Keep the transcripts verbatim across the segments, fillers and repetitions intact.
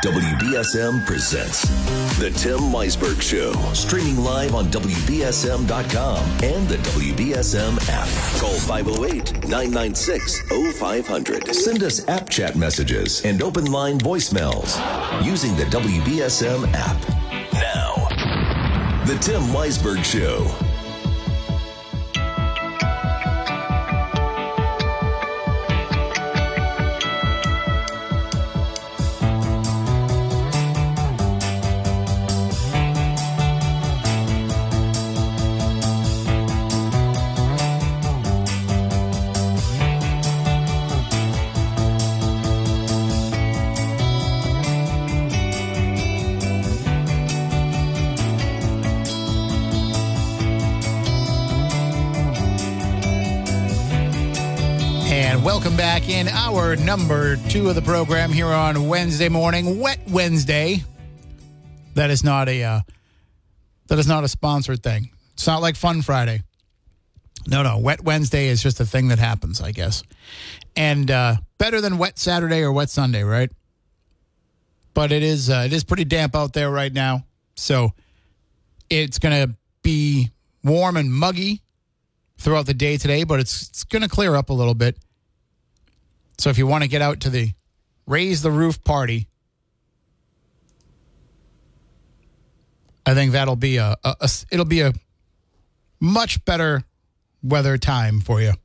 W B S M presents The Tim Weisberg Show. Streaming live on W B S M dot com and the W B S M app. Call five oh eight, nine nine six, oh five hundred. Send us app chat messages and open line voicemails using the W B S M app. Now, The Tim Weisberg Show. Welcome back in our number two of the program here on Wednesday morning, Wet Wednesday. That is not a uh, that is not a sponsored thing. It's not like Fun Friday. No, no. Wet Wednesday is just a thing that happens, I guess. And uh, better than Wet Saturday or Wet Sunday, right? But it is uh, it is pretty damp out there right now, so it's going to be warm and muggy throughout the day today, but it's it's going to clear up a little bit. So if you want to get out to the Raise the Roof party, I think that'll be a, a, a it'll be a much better weather time for you.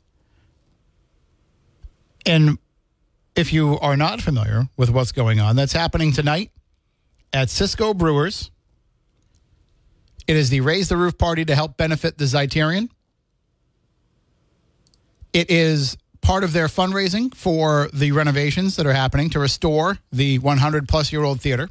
And if you are not familiar with what's going on, that's happening tonight at Cisco Brewers. It is the Raise the Roof party to help benefit the Zeiterion. It is part of their fundraising for the renovations that are happening to restore the one hundred plus year old theater.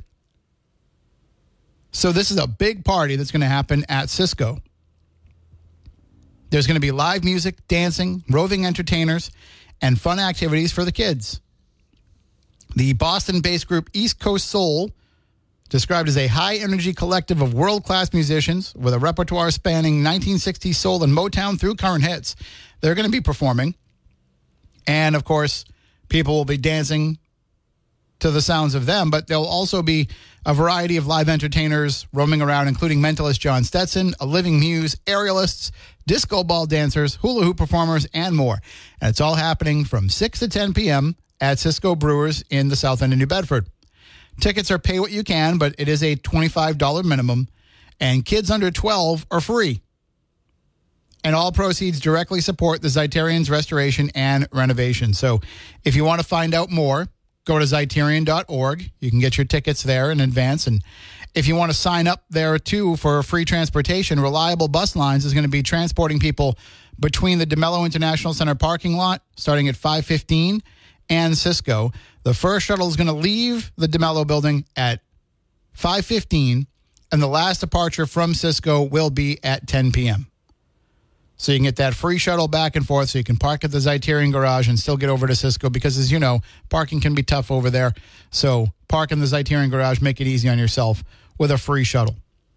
So this is a big party that's going to happen at Cisco. There's going to be live music, dancing, roving entertainers, and fun activities for the kids. The Boston-based group East Coast Soul, described as a high-energy collective of world-class musicians with a repertoire spanning nineteen sixties soul and Motown through current hits, they're going to be performing. And, of course, people will be dancing to the sounds of them, but there'll also be a variety of live entertainers roaming around, including mentalist John Stetson, a living muse, aerialists, disco ball dancers, hula hoop performers, and more. And it's all happening from six to ten p.m. at Cisco Brewers in the south end of New Bedford. Tickets are pay what you can, but it is a twenty-five dollars minimum, and kids under twelve are free. And all proceeds directly support the Zeiterions restoration and renovation. So if you want to find out more, go to Zeiterion dot org. You can get your tickets there in advance. And if you want to sign up there, too, for free transportation, Reliable Bus Lines is going to be transporting people between the DeMello International Center parking lot starting at five fifteen and Cisco. The first shuttle is going to leave the DeMello building at five fifteen, and the last departure from Cisco will be at ten p.m. So you can get that free shuttle back and forth so you can park at the Zeiterion garage and still get over to Cisco because, as you know, parking can be tough over there. So park in the Zeiterion garage, make it easy on yourself with a free shuttle.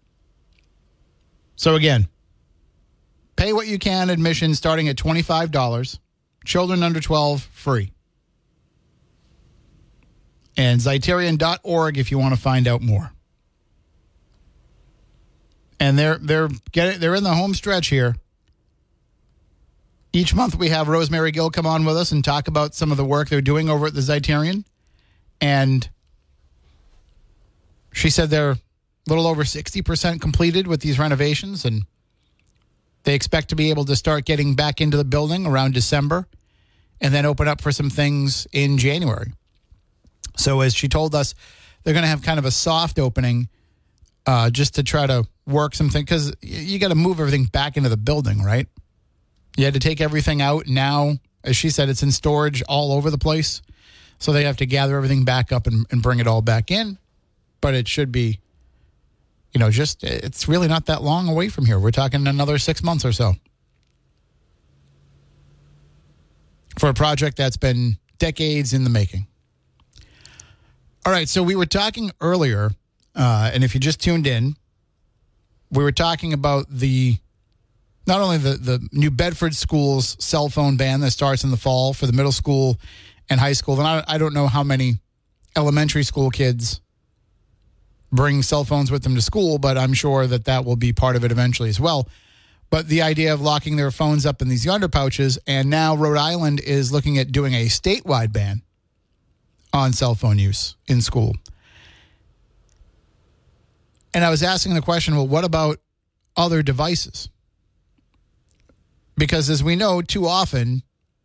So again, pay what you can admission starting at twenty-five dollars. Children under twelve, free. And Zeiterion dot org if you want to find out more. And they're they're getting they're in the home stretch here. Each month we have Rosemary Gill come on with us and talk about some of the work they're doing over at the Zeiterion. And she said they're a little over sixty percent completed with these renovations, and they expect to be able to start getting back into the building around December and then open up for some things in January. So as she told us, they're going to have kind of a soft opening uh, just to try to work some things, because you got to move everything back into the building, right? You had to take everything out. Now, as she said, it's in storage all over the place. So they have to gather everything back up and, and bring it all back in. But it should be, you know, just, it's really not that long away from here. We're talking another six months or so. For a project that's been decades in the making. All right, so we were talking earlier, uh, and if you just tuned in, we were talking about the not only the, the New Bedford Schools cell phone ban that starts in the fall for the middle school and high school, and I, I don't know how many elementary school kids bring cell phones with them to school, but I'm sure that that will be part of it eventually as well. But the idea of locking their phones up in these yonder pouches, and now Rhode Island is looking at doing a statewide ban on cell phone use in school. And I was asking the question, well, what about other devices? Because as we know, too often,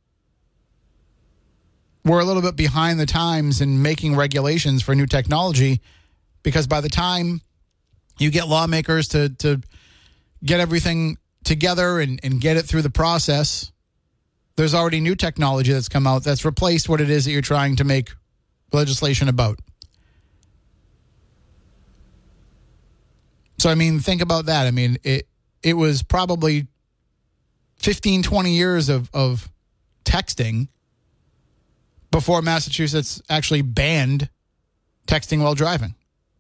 we're a little bit behind the times in making regulations for new technology, because by the time you get lawmakers to, to get everything together and, and get it through the process, there's already new technology that's come out that's replaced what it is that you're trying to make legislation about. So, I mean, think about that. I mean, it it was probably fifteen, twenty years of, of texting before Massachusetts actually banned texting while driving.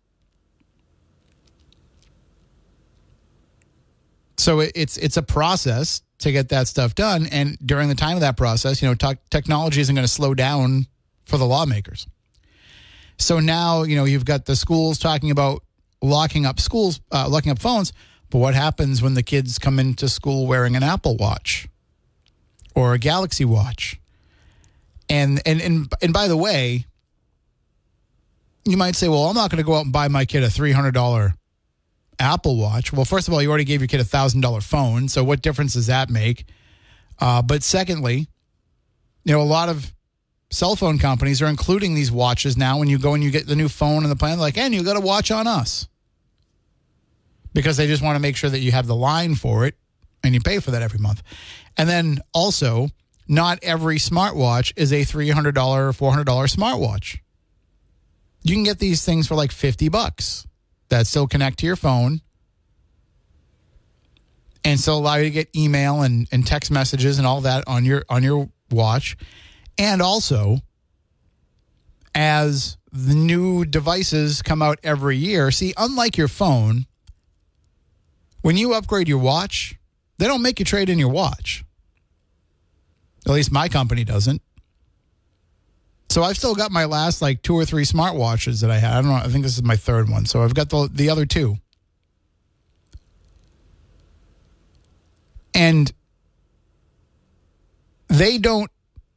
So it, it's it's a process to get that stuff done. And during the time of that process, you know, te- technology isn't going to slow down for the lawmakers. So now, you know, you've got the schools talking about locking up schools, uh, locking up phones. But what happens when the kids come into school wearing an Apple Watch or a Galaxy Watch? And and and and by the way, you might say, well, I'm not going to go out and buy my kid a three hundred dollars Apple Watch. Well, first of all, you already gave your kid a one thousand dollars phone, so what difference does that make? Uh, but secondly, you know, a lot of cell phone companies are including these watches now. When you go and you get the new phone and the plan, like, and you got a watch on us. Because they just want to make sure that you have the line for it and you pay for that every month. And then also, not every smartwatch is a three hundred dollars or four hundred dollars smartwatch. You can get these things for like fifty bucks that still connect to your phone and still allow you to get email and, and text messages and all that on your on your watch. And also, as the new devices come out every year, see, unlike your phone, when you upgrade your watch, they don't make you trade in your watch. At least my company doesn't. So I've still got my last like two or three smartwatches that I had. I don't know. I think this is my third one. So I've got the the other two. And they don't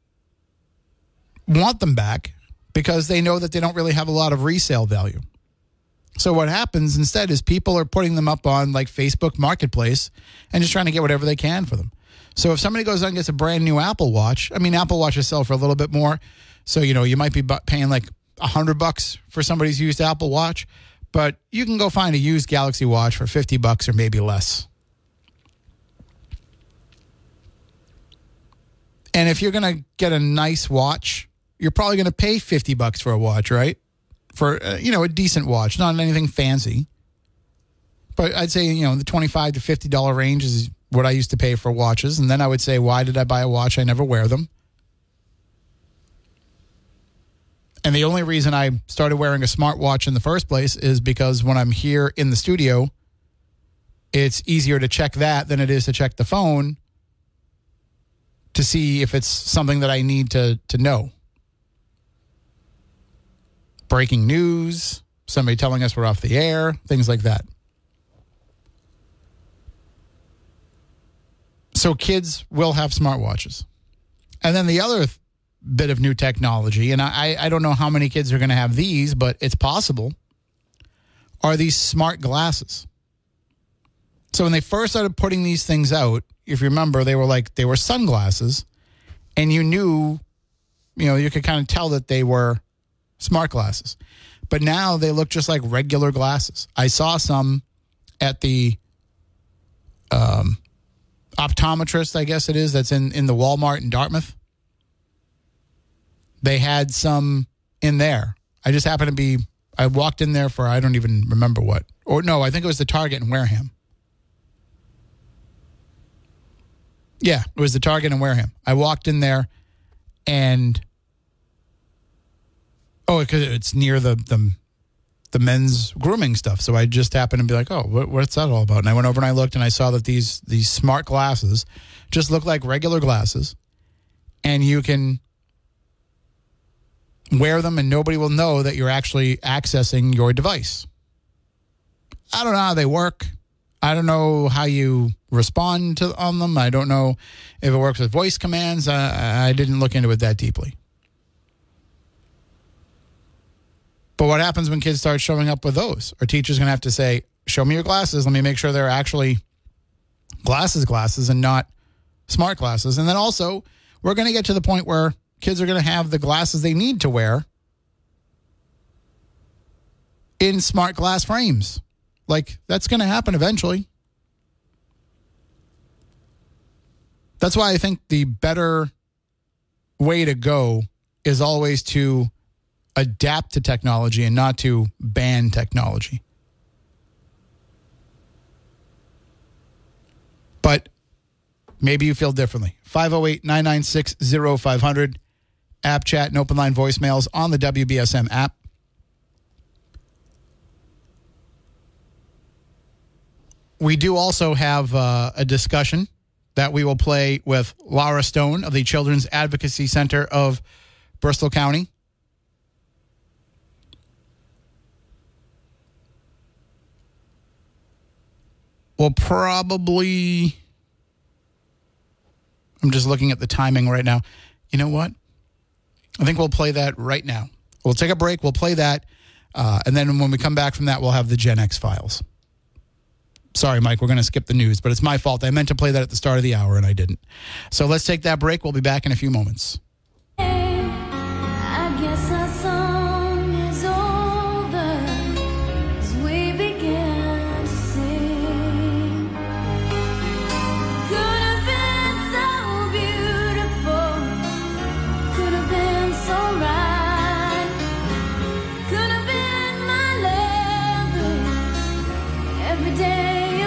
want them back because they know that they don't really have a lot of resale value. So what happens instead is people are putting them up on like Facebook Marketplace and just trying to get whatever they can for them. So if somebody goes out and gets a brand new Apple Watch, I mean, Apple Watches sell for a little bit more. So, you know, you might be paying like a hundred bucks for somebody's used Apple Watch, but you can go find a used Galaxy Watch for fifty bucks or maybe less. And if you're going to get a nice watch, you're probably going to pay fifty bucks for a watch, right? For, uh, you know, a decent watch, not anything fancy. But I'd say, you know, the twenty-five to fifty dollars range is what I used to pay for watches. And then I would say, why did I buy a watch? I never wear them. And the only reason I started wearing a smartwatch in the first place is because when I'm here in the studio, it's easier to check that than it is to check the phone to see if it's something that I need to, to know. Breaking news, somebody telling us we're off the air, things like that. So kids will have smartwatches. And then the other th- bit of new technology, and I, I don't know how many kids are going to have these, but it's possible, are these smart glasses. So when they first started putting these things out, if you remember, they were like, they were sunglasses, and you knew, you know, you could kind of tell that they were smart glasses. But now they look just like regular glasses. I saw some at the um, optometrist, I guess it is, that's in, in the Walmart in Dartmouth. They had some in there. I just happened to be, I walked in there for, I don't even remember what. Or no, I think it was the Target in Wareham. Yeah, it was the Target in Wareham. I walked in there and, oh, because it's near the, the the men's grooming stuff. So I just happened to be like, oh, what, what's that all about? And I went over and I looked and I saw that these these smart glasses just look like regular glasses. And you can wear them and nobody will know that you're actually accessing your device. I don't know how they work. I don't know how you respond to on them. I don't know if it works with voice commands. I, I didn't look into it that deeply. But what happens when kids start showing up with those? Are teachers going to have to say, show me your glasses. Let me make sure they're actually glasses glasses and not smart glasses. And then also, we're going to get to the point where kids are going to have the glasses they need to wear in smart glass frames. Like, that's going to happen eventually. That's why I think the better way to go is always to adapt to technology and not to ban technology. But maybe you feel differently. five oh eight, nine nine six, oh five hundred. App chat and open line voicemails on the W B S M app. We do also have uh, a discussion that we will play with Laura Stone of the Children's Advocacy Center of Bristol County. We'll probably... I'm just looking at the timing right now. You know what? I think we'll play that right now. We'll take a break. We'll play that. Uh, and then when we come back from that, we'll have the Gen X files. Sorry, Mike, we're going to skip the news, but it's my fault. I meant to play that at the start of the hour, and I didn't. So let's take that break. We'll be back in a few moments. I guess our song is over as we begin to sing. Could have been so beautiful, could have been so right, could have been my lover every day.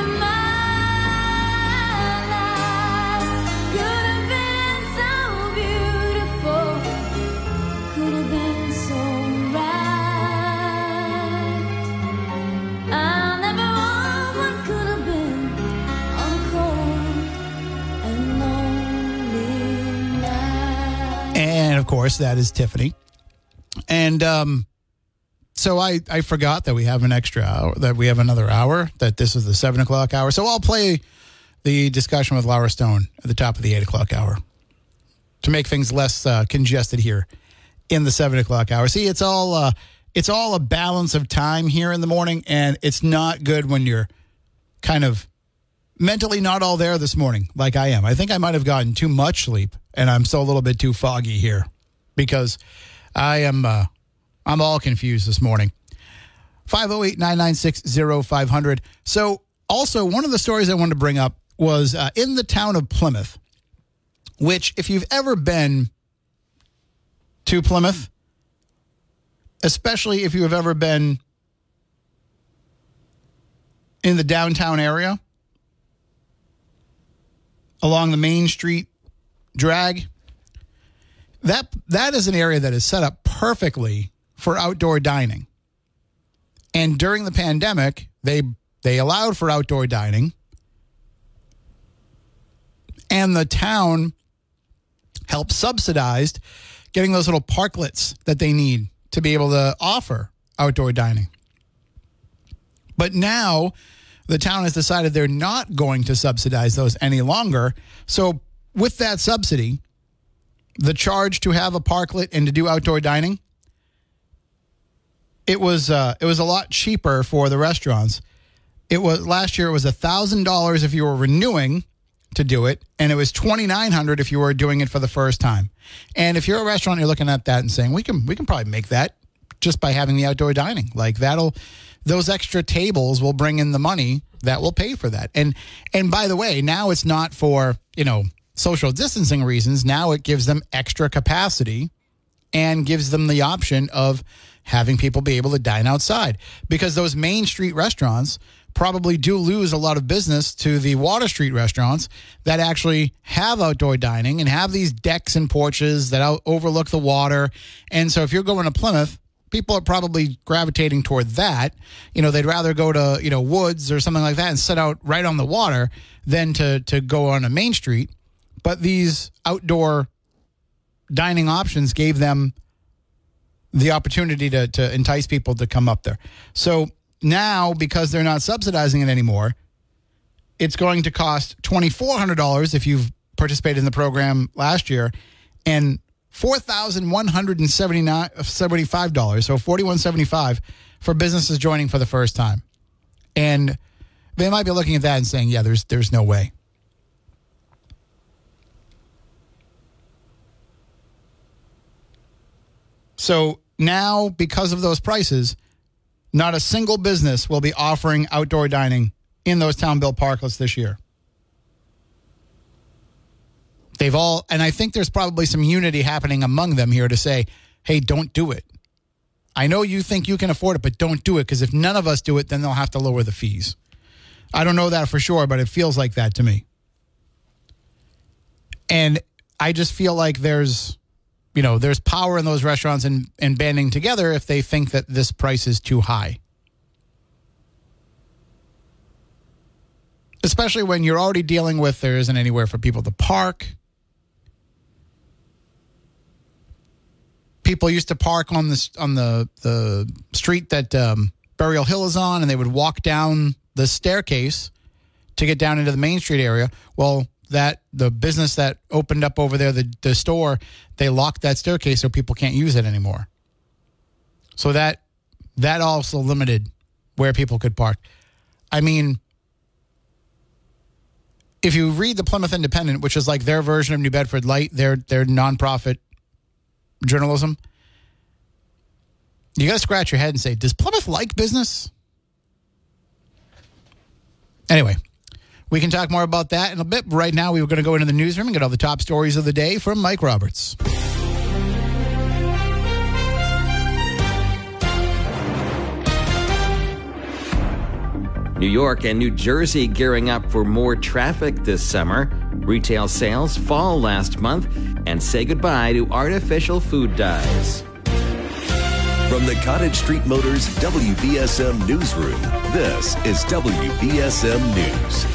And, of course, that is Tiffany. And um, so I, I forgot that we have an extra hour, that we have another hour, that this is the seven o'clock hour. So I'll play the discussion with Laura Stone at the top of the eight o'clock hour to make things less uh, congested here in the seven o'clock hour. See, it's all, uh, it's all a balance of time here in the morning, and it's not good when you're kind of mentally not all there this morning like I am. I think I might have gotten too much sleep, and I'm still a little bit too foggy here because I am uh, I'm all confused this morning. five oh eight, nine nine six, oh five hundred. So also one of the stories I wanted to bring up was uh, in the town of Plymouth, which if you've ever been to Plymouth, especially if you have ever been in the downtown area, along the Main Street drag, that that is an area that is set up perfectly for outdoor dining. And during the pandemic, they they allowed for outdoor dining, and the town helped subsidize getting those little parklets that they need to be able to offer outdoor dining. But now the town has decided they're not going to subsidize those any longer. So with that subsidy, the charge to have a parklet and to do outdoor dining, it was uh, it was a lot cheaper for the restaurants. It was last year it was one thousand dollars if you were renewing to do it, and it was twenty-nine hundred dollars if you were doing it for the first time. And if you're a restaurant, you're looking at that and saying, we can we can probably make that just by having the outdoor dining. Like that'll those extra tables will bring in the money that will pay for that. And and by the way, now it's not for, you know, social distancing reasons. Now it gives them extra capacity and gives them the option of having people be able to dine outside, because those Main Street restaurants probably do lose a lot of business to the Water Street restaurants that actually have outdoor dining and have these decks and porches that out- overlook the water. And so if you're going to Plymouth, people are probably gravitating toward that. You know, they'd rather go to, you know, Woods or something like that and sit out right on the water than to, to go on a Main Street. But these outdoor dining options gave them the opportunity to, to entice people to come up there. So now, because they're not subsidizing it anymore, it's going to cost twenty-four hundred dollars if you've participated in the program last year, and four thousand one hundred seventy-five dollars, so forty-one seventy-five for businesses joining for the first time. And they might be looking at that and saying, yeah, there's there's no way. So now, because of those prices, not a single business will be offering outdoor dining in those town-built parklets this year. They've all, and I think there's probably some unity happening among them here to say, hey, don't do it. I know you think you can afford it, but don't do it, because if none of us do it, then they'll have to lower the fees. I don't know that for sure, but it feels like that to me. And I just feel like there's, you know, there's power in those restaurants and, and banding together if they think that this price is too high. Especially when you're already dealing with there isn't anywhere for people to park. People used to park on the on the the street that um, Burial Hill is on, and they would walk down the staircase to get down into the Main Street area. Well, that the business that opened up over there, the, the store, they locked that staircase so people can't use it anymore. So that that also limited where people could park. I mean, if you read the Plymouth Independent, which is like their version of New Bedford Light, their their nonprofit journalism, you got to scratch your head and say, does Plymouth like business? Anyway, we can talk more about that in a bit. Right now, we were going to go into the newsroom and get all the top stories of the day from Mike Roberts. New York and New Jersey gearing up for more traffic this summer. Retail sales fall last month and say goodbye to artificial food dyes. From the Cottage Street Motors W B S M Newsroom, this is W B S M News.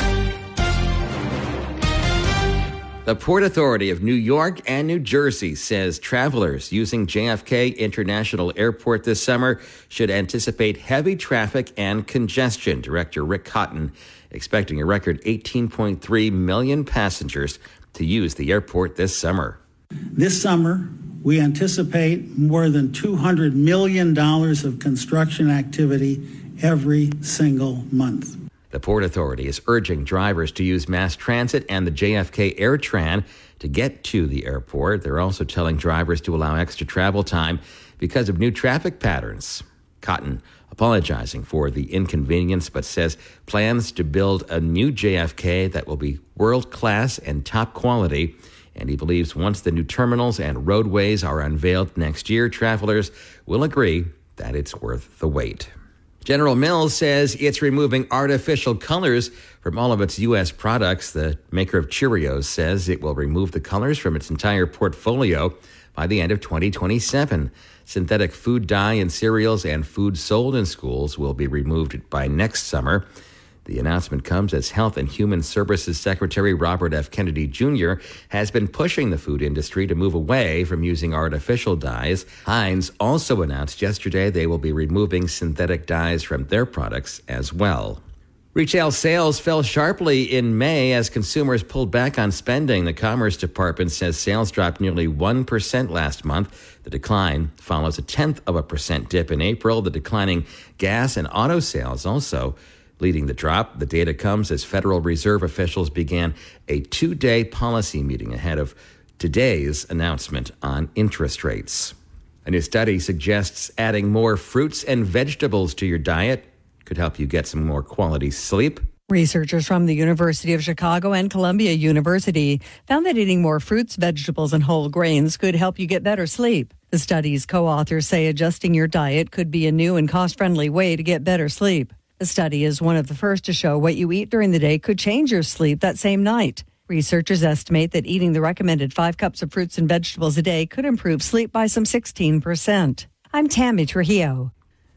The Port Authority of New York and New Jersey says travelers using J F K International Airport this summer should anticipate heavy traffic and congestion. Director Rick Cotton expecting a record eighteen point three million passengers to use the airport this summer. This summer, we anticipate more than two hundred million dollars of construction activity every single month. The Port Authority is urging drivers to use mass transit and the J F K AirTran to get to the airport. They're also telling drivers to allow extra travel time because of new traffic patterns. Cotton apologizing for the inconvenience, but says plans to build a new J F K that will be world-class and top quality. And he believes once the new terminals and roadways are unveiled next year, travelers will agree that it's worth the wait. General Mills says it's removing artificial colors from all of its U S products. The maker of Cheerios says it will remove the colors from its entire portfolio by the end of twenty twenty-seven. Synthetic food dye in cereals and food sold in schools will be removed by next summer. The announcement comes as Health and Human Services Secretary Robert F. Kennedy Junior has been pushing the food industry to move away from using artificial dyes. Heinz also announced yesterday they will be removing synthetic dyes from their products as well. Retail sales fell sharply in May as consumers pulled back on spending. The Commerce Department says sales dropped nearly one percent last month. The decline follows a tenth of a percent dip in April. The declining gas and auto sales also leading the drop. The data comes as Federal Reserve officials began a two-day policy meeting ahead of today's announcement on interest rates. A new study suggests adding more fruits and vegetables to your diet could help you get some more quality sleep. Researchers from the University of Chicago and Columbia University found that eating more fruits, vegetables, and whole grains could help you get better sleep. The study's co-authors say adjusting your diet could be a new and cost-friendly way to get better sleep. The study is one of the first to show what you eat during the day could change your sleep that same night. Researchers estimate that eating the recommended five cups of fruits and vegetables a day could improve sleep by some sixteen percent. I'm Tammy Trujillo.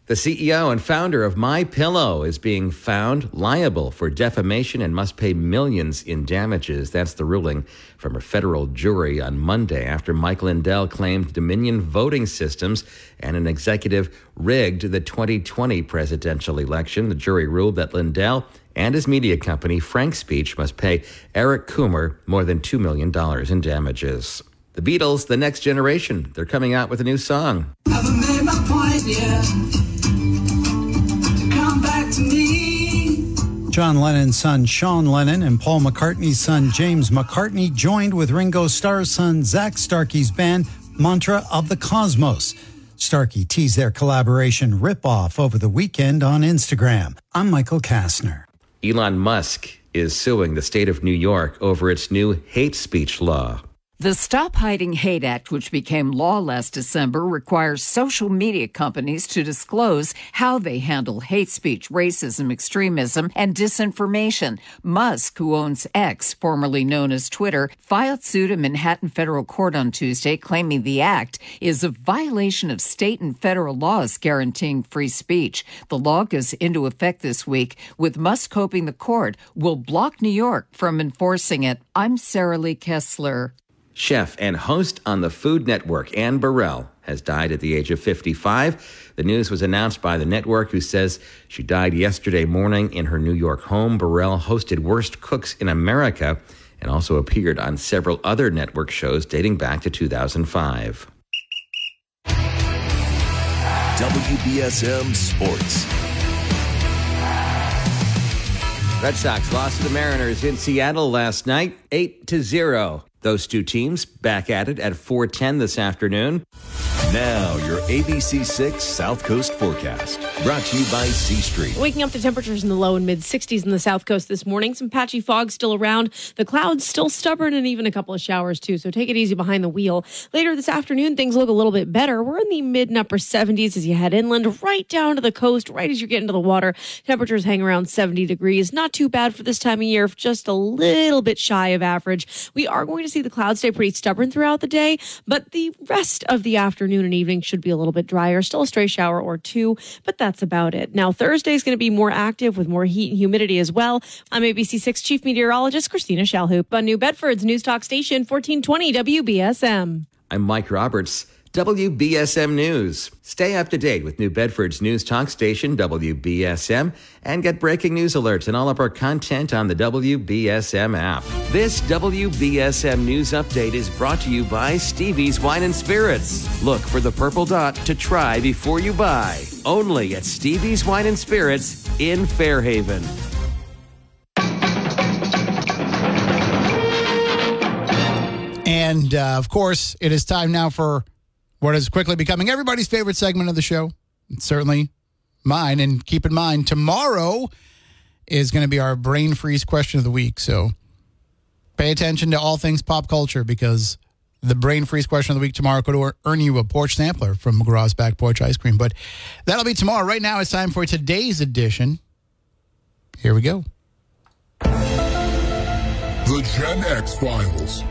The C E O and founder of MyPillow is being found liable for defamation and must pay millions in damages. That's the ruling from a federal jury on Monday after Mike Lindell claimed Dominion voting systems and an executive rigged the twenty twenty presidential election. The jury ruled that Lindell and his media company, Frank Speech, must pay Eric Coomer more than two million dollars in damages. The Beatles, The Next Generation, they're coming out with a new song. Haven't made my point yet. Come back to me. John Lennon's son Sean Lennon and Paul McCartney's son James McCartney joined with Ringo Starr's son Zach Starkey's band Mantra of the Cosmos. Starkey teased their collaboration rip-off over the weekend on Instagram. I'm Michael Kastner. Elon Musk is suing the state of New York over its new hate speech law. The Stop Hiding Hate Act, which became law last December, requires social media companies to disclose how they handle hate speech, racism, extremism, and disinformation. Musk, who owns X, formerly known as Twitter, filed suit in Manhattan federal court on Tuesday, claiming the act is a violation of state and federal laws guaranteeing free speech. The law goes into effect this week, with Musk hoping the court will block New York from enforcing it. I'm Sarah Lee Kessler. Chef and host on the Food Network, Anne Burrell, has died at the age of fifty-five. The news was announced by the network, who says she died yesterday morning in her New York home. Burrell hosted Worst Cooks in America and also appeared on several other network shows dating back to two thousand five. W B S M Sports. Red Sox lost to the Mariners in Seattle last night, eight to zero. Those two teams back at it at four ten this afternoon. Now, your A B C six South Coast forecast. Brought to you by C Street. Waking up to temperatures in the low and mid sixties in the South Coast this morning. Some patchy fog still around. The clouds still stubborn and even a couple of showers too. So take it easy behind the wheel. Later this afternoon, things look a little bit better. We're in the mid and upper seventies as you head inland, right down to the coast, right as you get into the water. Temperatures hang around seventy degrees. Not too bad for this time of year, just a little bit shy of average. We are going to see the clouds stay pretty stubborn throughout the day, but the rest of the afternoon and evening should be a little bit drier. Still a stray shower or two, but that's about it. Now, Thursday is going to be more active with more heat and humidity as well. I'm A B C six Chief Meteorologist Christina Shalhoop on New Bedford's News Talk Station, fourteen twenty W B S M. I'm Mike Roberts, W B S M News. Stay up to date with New Bedford's News Talk Station, W B S M, and get breaking news alerts and all of our content on the W B S M app. This W B S M News Update is brought to you by Stevie's Wine and Spirits. Look for the purple dot to try before you buy. Only at Stevie's Wine and Spirits in Fairhaven. And, uh, of course, it is time now for what is quickly becoming everybody's favorite segment of the show. It's certainly mine. And keep in mind, tomorrow is going to be our brain freeze question of the week. So pay attention to all things pop culture, because the brain freeze question of the week tomorrow could earn you a porch sampler from McGraw's Back Porch Ice Cream. But that'll be tomorrow. Right now, it's time for today's edition. Here we go. The Gen X Files.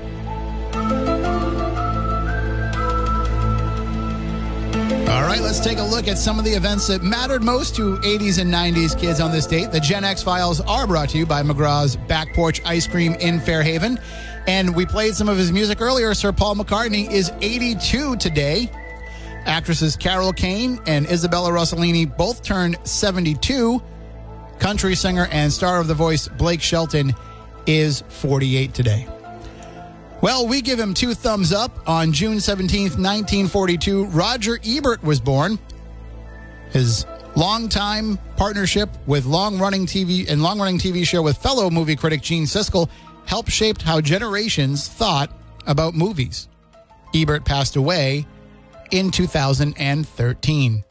All right, let's take a look at some of the events that mattered most to eighties and nineties kids on this date. The Gen X Files are brought to you by McGraw's Back Porch Ice Cream in Fairhaven. And we played some of his music earlier. Sir Paul McCartney is eighty-two today. Actresses Carol Kane and Isabella Rossellini both turned seventy-two. Country singer and star of The Voice Blake Shelton is forty-eight today. Well, we give him two thumbs up. On June seventeenth, nineteen forty-two, Roger Ebert was born. His longtime partnership with long-running T V and long-running T V show with fellow movie critic Gene Siskel helped shape how generations thought about movies. Ebert passed away in two thousand thirteen.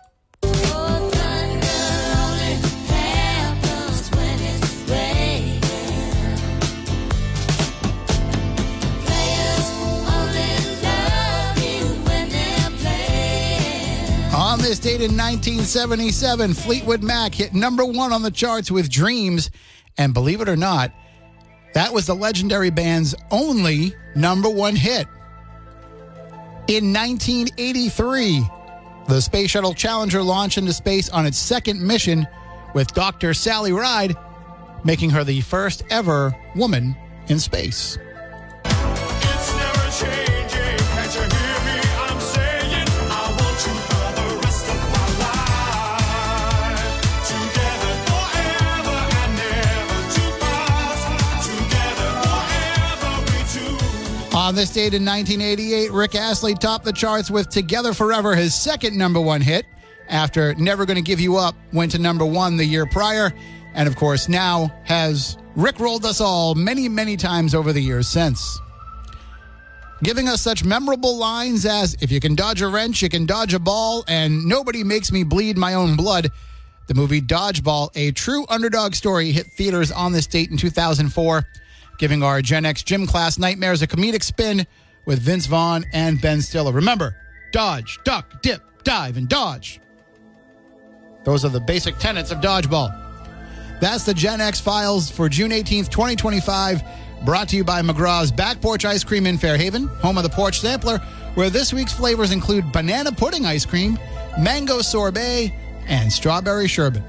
On this date in nineteen seventy-seven, Fleetwood Mac hit number one on the charts with Dreams. And believe it or not, that was the legendary band's only number one hit. In nineteen eighty-three, The Space Shuttle Challenger launched into space on its second mission, with Doctor Sally Ride making her the first ever woman in space. It's never changing. Can't you hear me? I'm saying I want you for the rest of my life. Together forever and never to pass. Together forever we two. On this date in nineteen eighty-eight, Rick Astley topped the charts with Together Forever, his second number one hit, after Never Gonna Give You Up went to number one the year prior, and of course now has rickrolled us all many, many times over the years since. Giving us such memorable lines as, if you can dodge a wrench, you can dodge a ball, and nobody makes me bleed my own blood. The movie Dodgeball, a true underdog story, hit theaters on this date in two thousand four, giving our Gen X gym class nightmares a comedic spin with Vince Vaughn and Ben Stiller. Remember, dodge, duck, dip, dive, and dodge. Those are the basic tenets of Dodgeball. That's the Gen X Files for June eighteenth, twenty twenty-five, brought to you by McGraw's Back Porch Ice Cream in Fairhaven, home of the Porch Sampler, where this week's flavors include banana pudding ice cream, mango sorbet, and strawberry sherbet.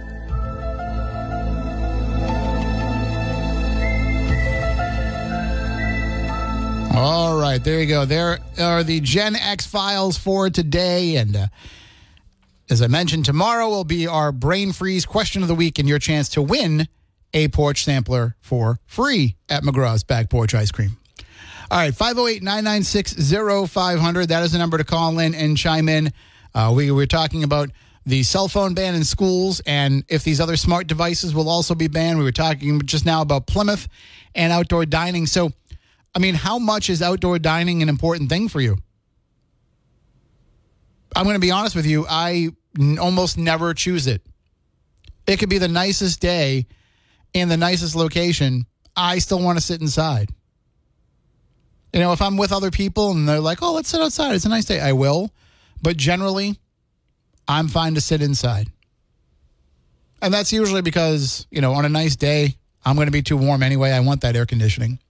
All right, there you go. There are the Gen X Files for today, and uh, as I mentioned, tomorrow will be our Brain Freeze question of the week and your chance to win a porch sampler for free at McGraw's Back Porch Ice Cream. All right, five oh eight, nine nine six, oh five hundred. That is the number to call in and chime in. Uh, we were talking about the cell phone ban in schools and if these other smart devices will also be banned. We were talking just now about Plymouth and outdoor dining. So, I mean, how much is outdoor dining an important thing for you? I'm going to be honest with you. I n- almost never choose it. It could be the nicest day in the nicest location. I still want to sit inside. You know, if I'm with other people and they're like, oh, let's sit outside, it's a nice day, I will. But generally, I'm fine to sit inside. And that's usually because, you know, on a nice day, I'm going to be too warm anyway. I want that air conditioning.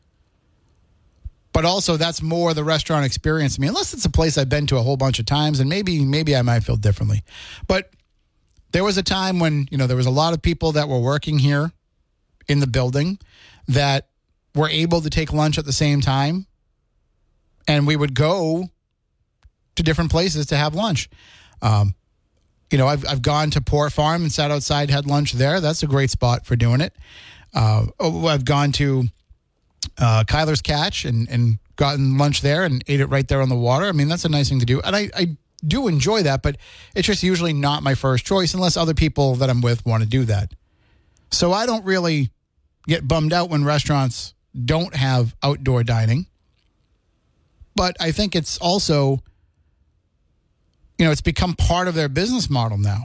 But also, that's more the restaurant experience to me, unless it's a place I've been to a whole bunch of times, and maybe maybe I might feel differently. But there was a time when, you know, there was a lot of people that were working here in the building that were able to take lunch at the same time, and we would go to different places to have lunch. Um, you know, I've I've gone to Port Farm and sat outside, had lunch there. That's a great spot for doing it. Uh, oh, I've gone to Uh, Kyler's Catch and, and gotten lunch there and ate it right there on the water. I mean, that's a nice thing to do. And I, I do enjoy that, but it's just usually not my first choice unless other people that I'm with want to do that. So I don't really get bummed out when restaurants don't have outdoor dining. But I think it's also, you know, it's become part of their business model now.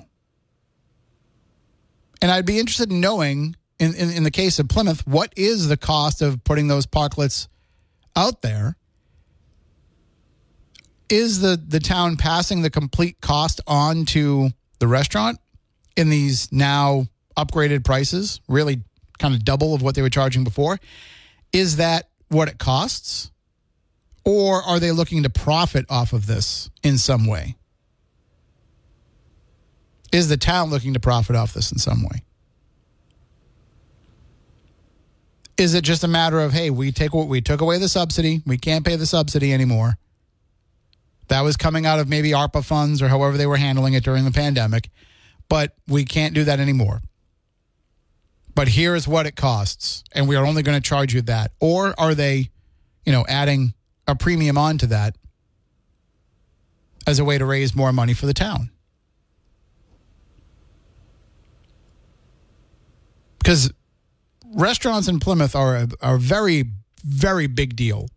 And I'd be interested in knowing, In, in in the case of Plymouth, what is the cost of putting those parklets out there? Is the, the town passing the complete cost on to the restaurant in these now upgraded prices, really kind of double of what they were charging before? Is that what it costs? Or are they looking to profit off of this in some way? Is the town looking to profit off this in some way? Is it just a matter of, hey, we take we took away the subsidy. We can't pay the subsidy anymore. That was coming out of maybe ARPA funds or however they were handling it during the pandemic. But we can't do that anymore. But here is what it costs, and we are only going to charge you that. Or are they, you know, adding a premium onto that as a way to raise more money for the town? Because restaurants in Plymouth are a, are a very, very big deal.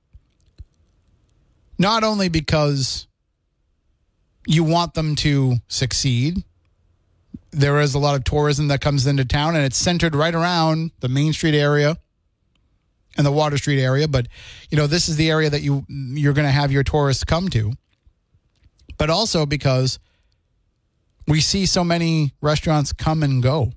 Not only because you want them to succeed. There is a lot of tourism that comes into town, and it's centered right around the Main Street area and the Water Street area. But, you know, this is the area that you, you're going to have your tourists come to. But also because we see so many restaurants come and go.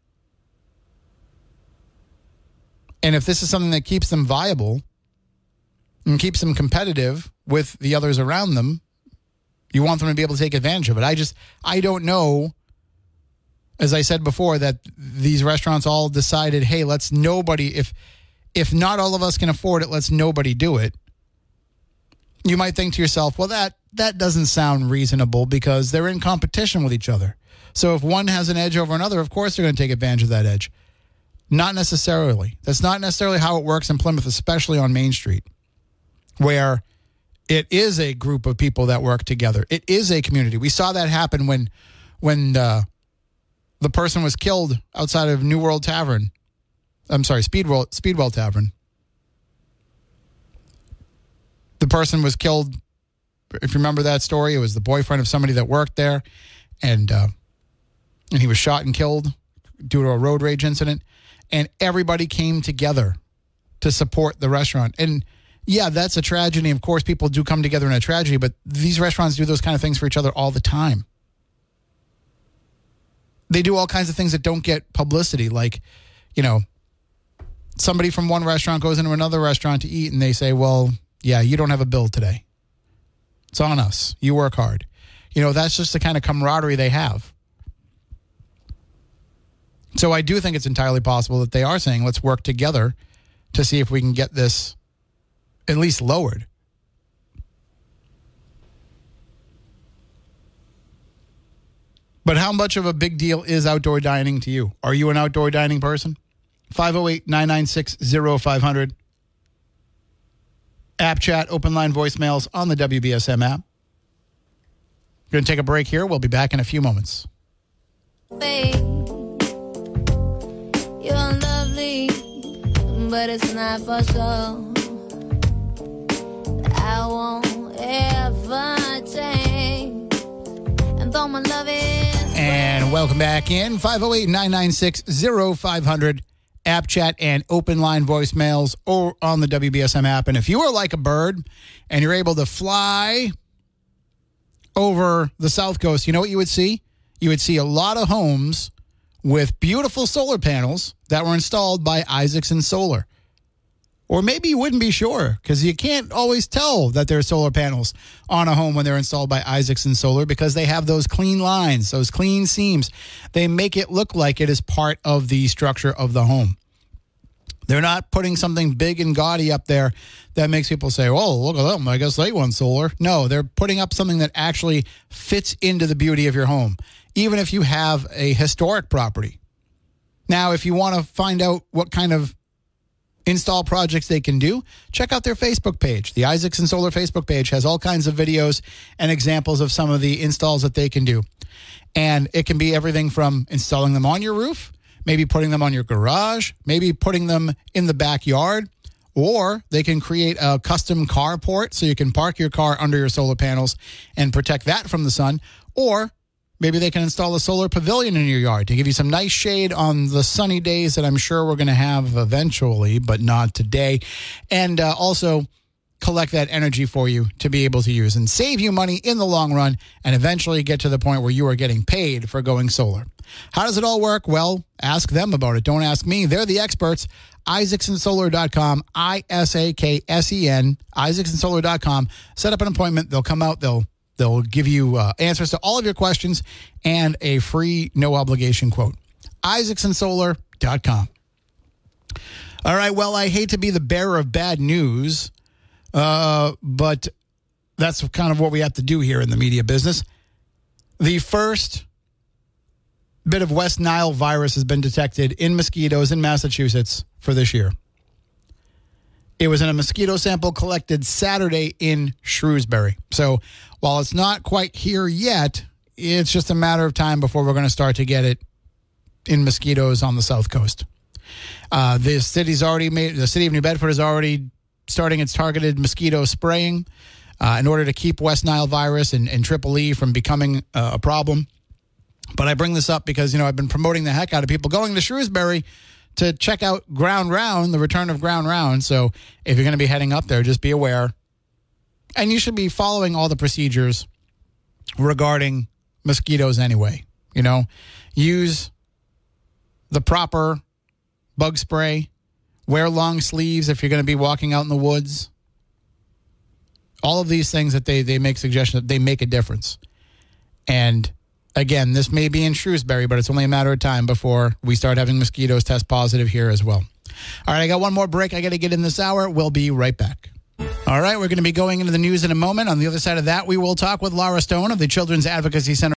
And if this is something that keeps them viable and keeps them competitive with the others around them, You want them to be able to take advantage of it. I just, I don't know, as I said before, that these restaurants all decided, hey, let's nobody, if if not all of us can afford it, let's nobody do it. You might think to yourself, well, that that doesn't sound reasonable because they're in competition with each other. So if one has an edge over another, of course they're going to take advantage of that edge. Not necessarily. That's not necessarily how it works in Plymouth, especially on Main Street, where it is a group of people that work together. It is a community. We saw that happen when when uh, the person was killed outside of New World Tavern. I'm sorry, Speedwell, Speedwell Tavern. The person was killed, if you remember that story, it was the boyfriend of somebody that worked there, and uh, and he was shot and killed due to a road rage incident, and everybody came together to support the restaurant. And yeah, that's a tragedy. Of course, people do come together in a tragedy, but these restaurants do those kind of things for each other all the time. They do all kinds of things that don't get publicity, like, you know, somebody from one restaurant goes into another restaurant to eat and they say, well, yeah, you don't have a bill today. It's on us. You work hard. You know, that's just the kind of camaraderie they have. So I do think it's entirely possible that they are saying, let's work together to see if we can get this at least lowered. But how much of a big deal is outdoor dining to you? Are you an outdoor dining person? five oh eight, nine nine six, oh five hundred. App chat, open line voicemails on the W B S M app. We're going to take a break here. We'll be back in a few moments. Babe, you're lovely, but it's not for sure. I won't ever change. And though my love is... And welcome back in. five oh eight, nine nine six, oh five hundred. App chat and open line voicemails or on the W B S M app. And if you are like a bird and you're able to fly over the South Coast, you know what you would see? You would see a lot of homes with beautiful solar panels that were installed by Isaacson Solar. Or maybe you wouldn't be sure because you can't always tell that there are solar panels on a home when they're installed by Isaacson Solar because they have those clean lines, those clean seams. They make it look like it is part of the structure of the home. They're not putting something big and gaudy up there that makes people say, oh, look at them. I guess they want solar. No, they're putting up something that actually fits into the beauty of your home, even if you have a historic property. Now, if you want to find out what kind of install projects they can do, check out their Facebook page. The Isaacson Solar Facebook page has all kinds of videos and examples of some of the installs that they can do. And it can be everything from installing them on your roof, maybe putting them on your garage, maybe putting them in the backyard, or they can create a custom carport so you can park your car under your solar panels and protect that from the sun, or maybe they can install a solar pavilion in your yard to give you some nice shade on the sunny days that I'm sure we're going to have eventually, but not today. And uh, also collect that energy for you to be able to use and save you money in the long run and eventually get to the point where you are getting paid for going solar. How does it all work? Well, ask them about it. Don't ask me. They're the experts. Isaacson Solar dot com, I S A K S E N, Isaacson Solar dot com. Set up an appointment. They'll come out. They'll They'll give you uh, answers to all of your questions and a free, no-obligation quote. Isaacson Solar dot com. All right, well, I hate to be the bearer of bad news, uh, but that's kind of what we have to do here in the media business. The first bit of West Nile virus has been detected in mosquitoes in Massachusetts for this year. It was in a mosquito sample collected Saturday in Shrewsbury. So while it's not quite here yet, it's just a matter of time before we're going to start to get it in mosquitoes on the South Coast. Uh, the city's already made, the city of New Bedford is already starting its targeted mosquito spraying uh, in order to keep West Nile virus and, and Triple E from becoming uh, a problem. But I bring this up because, you know, I've been promoting the heck out of people going to Shrewsbury to check out Ground Round, the return of Ground Round. So if you're going to be heading up there, just be aware. And you should be following all the procedures regarding mosquitoes anyway. You know, use the proper bug spray. Wear long sleeves if you're going to be walking out in the woods. All of these things that they, they make suggestions, they make a difference. And again, this may be in Shrewsbury, but it's only a matter of time before we start having mosquitoes test positive here as well. All right, I got one more break I got to get in this hour. We'll be right back. All right, we're going to be going into the news in a moment. On the other side of that, we will talk with Laura Stone of the Children's Advocacy Center